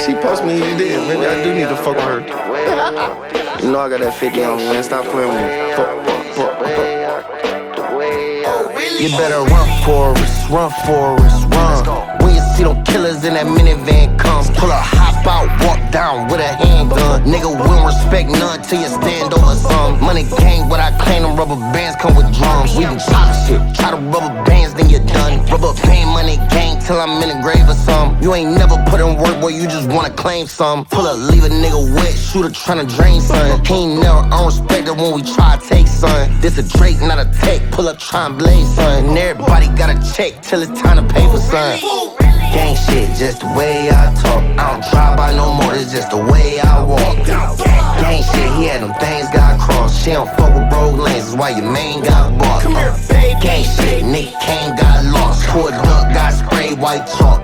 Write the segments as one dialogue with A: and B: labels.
A: She post me, you did. Maybe I do need to fuck with her. You know I got that 50 on me, man. Stop playing with me. Fuck.
B: You better run, Forrest, run. When you see them killers in that minivan come, pull up, hop out, walk down with a handgun. Nigga won't respect none till you stand over some. Money gang, what I claim, them rubber bands come with drums. We do top shit, try to rubber bands, then you're done. Rubber band money gang till I'm in the grave or some. You ain't never put in work, boy, you just wanna claim some. Pull up, leave a nigga wet, shooter tryna drain, son. He ain't never unrespected when we try to take, son. This a Drake, not a tech, pull up, try and blaze, son. And everybody got a check till it's time to pay for son. Gang shit, just the way I talk. I don't drive by no more, it's just the way I walk. Gang shit, he had them things got crossed. She don't fuck with broke lanes, that's why your main got bought. Gang shit, Nick Kane got lost. Poor duck got sprayed white chalk.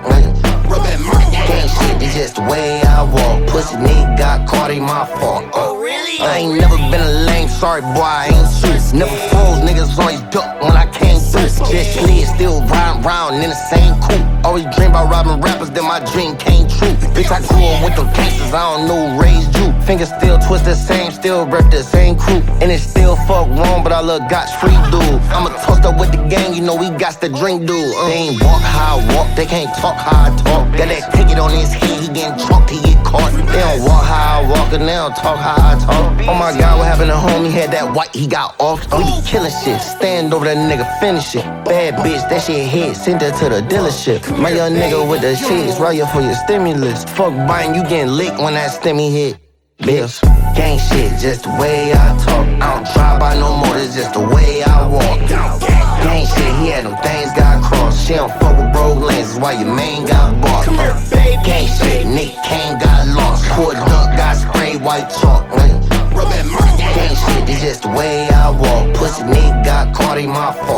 B: Gang shit, it's just the way I walk. Pussy nigga got caught, ain't my fault. I ain't never been a lame, sorry boy, I ain't shit. Never froze, niggas always duck when I came through. Just slid, still riding round in the same coupe. Always dream about robbing rappers, then my dream came true. Bitch, I grew up with them gangsters, I don't know who raised you. Fingers still twist the same, still rep the same crew. And it still fuck wrong, but I look God's free dude. I'ma toast up with the gang, you know we got to drink dude. They ain't walk how I walk, they can't talk how I talk. Got that ticket on his head, he getting chalked, he get caught. They don't walk how I walk and they don't talk how I talk. Oh my God, what happened to home? He had that white, he got off. We be killing shit, stand over that nigga, finish it. Bad bitch, that shit hit, send her to the dealership. My young nigga with the shits, right here for your stimulus. Fuck buying, you getting licked when that stimmy hit. Bitch, gang shit, just the way I talk. I don't drive by no more, it's just the way I walk. Gang shit, he had them things got crossed. She don't fuck with broke lanes, that's why your main got bought. Gang shit, Nick Kane got lost. Poor duck got sprayed white chalk. Gang shit, it's just the way I walk. Pussy nigga got caught, ain't my fault.